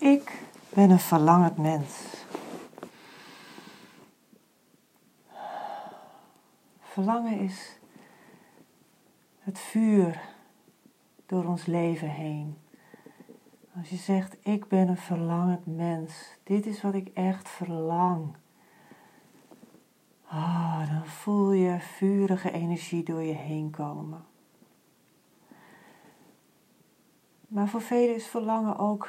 Ik ben een verlangend mens. Verlangen is het vuur door ons leven heen. Als je zegt, ik ben een verlangend mens. Dit is wat ik echt verlang. Dan voel je vurige energie door je heen komen. Maar voor velen is verlangen ook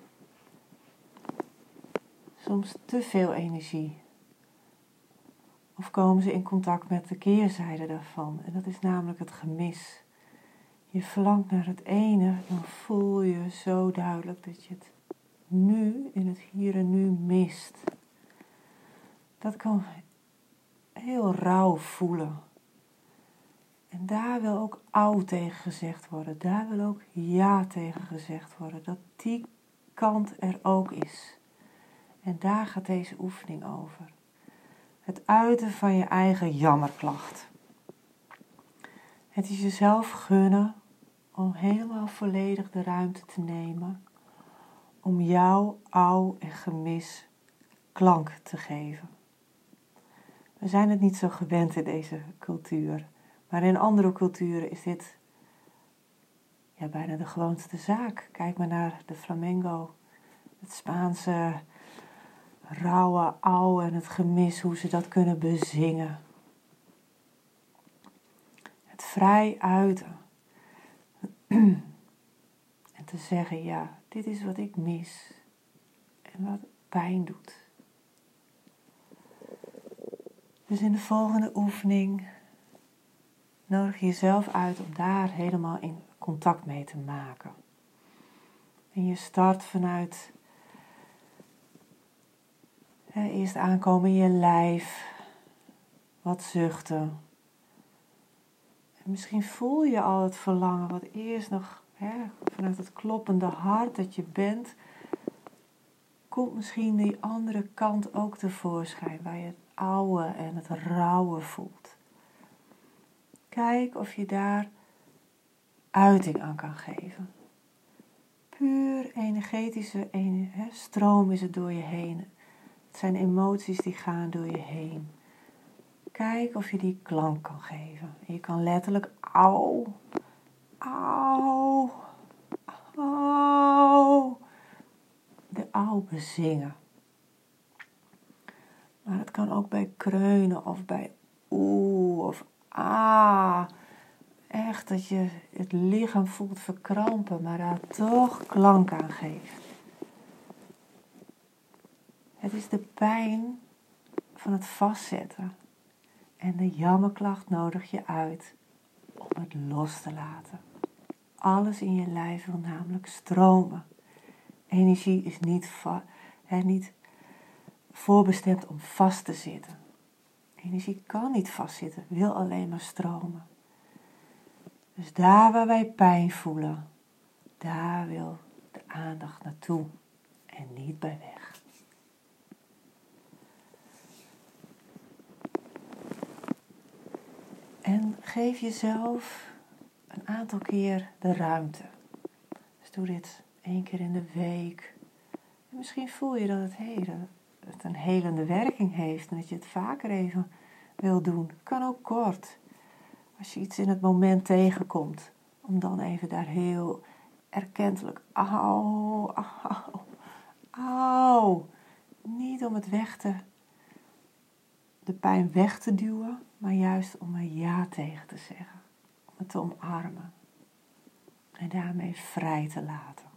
soms te veel energie. Of komen ze in contact met de keerzijde daarvan. En dat is namelijk het gemis. Je verlangt naar het ene, dan voel je zo duidelijk dat je het nu, in het hier en nu mist. Dat kan heel rauw voelen. En daar wil ook au tegen gezegd worden. Daar wil ook ja tegen gezegd worden. Dat die kant er ook is. En daar gaat deze oefening over. Het uiten van je eigen jammerklacht. Het is jezelf gunnen om helemaal volledig de ruimte te nemen. Om jouw au en gemis klank te geven. We zijn het niet zo gewend in deze cultuur. Maar in andere culturen is dit bijna de gewoonste zaak. Kijk maar naar de flamenco. Het Spaanse rauwe au en het gemis, hoe ze dat kunnen bezingen. Het vrij uiten. En te zeggen, ja, dit is wat ik mis. En wat pijn doet. Dus in de volgende oefening nodig je jezelf uit om daar helemaal in contact mee te maken. En je start vanuit eerst aankomen in je lijf, wat zuchten. En misschien voel je al het verlangen wat eerst nog vanuit het kloppende hart dat je bent, komt misschien die andere kant ook tevoorschijn, waar je het oude en het rauwe voelt. Kijk of je daar uiting aan kan geven. Puur energetische stroom is het door je heen. Het zijn emoties die gaan door je heen. Kijk of je die klank kan geven. En je kan letterlijk au, au, au, de au bezingen. Maar het kan ook bij kreunen of bij oeh of ah. Echt dat je het lichaam voelt verkrampen, maar daar toch klank aan geeft. Het is de pijn van het vastzetten. En de jammerklacht nodig je uit om het los te laten. Alles in je lijf wil namelijk stromen. Energie is niet voorbestemd om vast te zitten. Energie kan niet vastzitten, wil alleen maar stromen. Dus daar waar wij pijn voelen, daar wil de aandacht naartoe en niet bij weg. En geef jezelf een aantal keer de ruimte. Dus doe dit 1 keer in de week. En misschien voel je dat het een helende werking heeft en dat je het vaker even wil doen. Kan ook kort. Als je iets in het moment tegenkomt, om dan even daar heel erkentelijk, au, au, au. Niet om de pijn weg te duwen, maar juist om er ja tegen te zeggen. Om het te omarmen. En daarmee vrij te laten.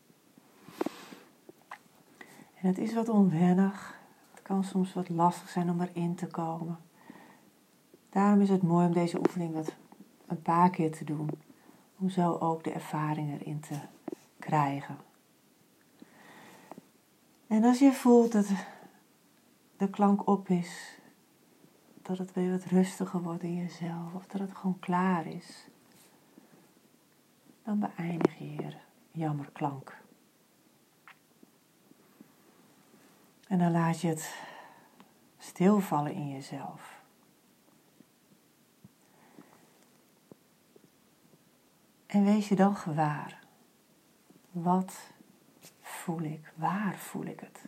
En het is wat onwennig. Het kan soms wat lastig zijn om erin te komen. Daarom is het mooi om deze oefening een paar keer te doen. Om zo ook de ervaring erin te krijgen. En als je voelt dat de klank op is, dat het weer wat rustiger wordt in jezelf, of dat het gewoon klaar is, dan beëindig je hier jammerklank. En dan laat je het stilvallen in jezelf. En wees je dan gewaar. Wat voel ik? Waar voel ik het?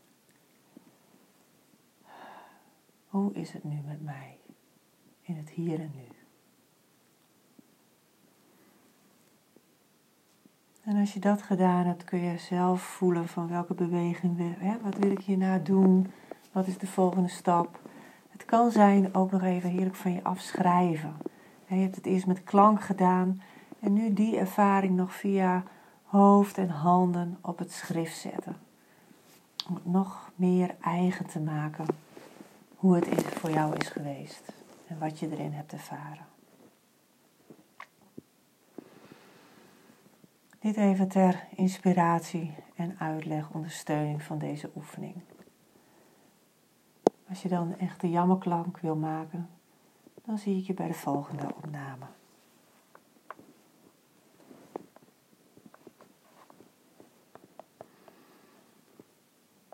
Hoe is het nu met mij? In het hier en nu. En als je dat gedaan hebt, kun je zelf voelen van welke beweging, wat wil ik hierna doen? Wat is de volgende stap? Het kan zijn ook nog even heerlijk van je afschrijven. Je hebt het eerst met klank gedaan en nu die ervaring nog via hoofd en handen op het schrift zetten. Om het nog meer eigen te maken hoe het voor jou is geweest en wat je erin hebt ervaren. Dit even ter inspiratie en uitleg, ondersteuning van deze oefening. Als je dan echt de jammerklank wil maken, dan zie ik je bij de volgende opname.